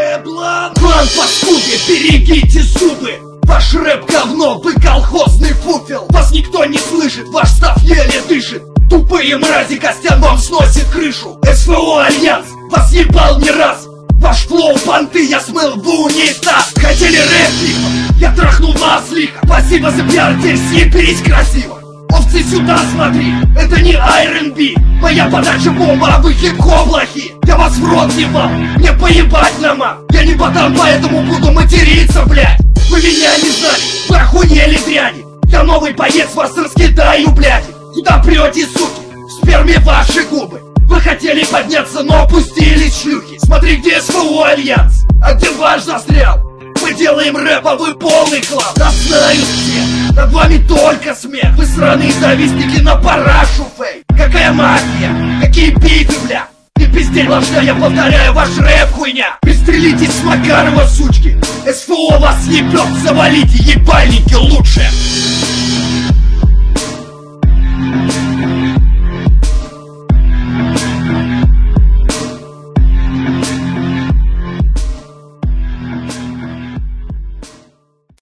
Еблан! Клан паскуды, берегите зубы! Ваш рэп говно, вы колхозный фуфел! Вас никто не слышит, ваш став еле дышит! Тупые мрази, Костян вам сносит крышу! СВО Альянс, вас ебал не раз! Ваш флоу понты я смыл в унитаз! Хотели рэп, я трахнул вас лихо! Спасибо за пиар, теперь съебись красиво! Овцы, сюда смотри, это не R&B. Моя подача бомба, а вы хип-хоп лохи. Я вас в рот ебал, мне поебать на мат. Я не ботан, поэтому буду материться, блядь. Вы меня не знали, вы охуели дряни. Я новый боец, вас раскидаю, блядь. Куда прете, суки, в сперме ваши губы. Вы хотели подняться, но опустились шлюхи. Смотри, где СВО Альянс, а где ваш застрял. Мы делаем рэп, а вы полный хлам. Нас знают все, над вами только смех. Вы сраные завистники на парашу, фейк. Какая магия, какие биты, бля. Не пиздей ложня, я повторяю, ваш рэп хуйня. Пристрелитесь с Макарова, сучки. СФО вас ебет, завалите, ебальники лучше.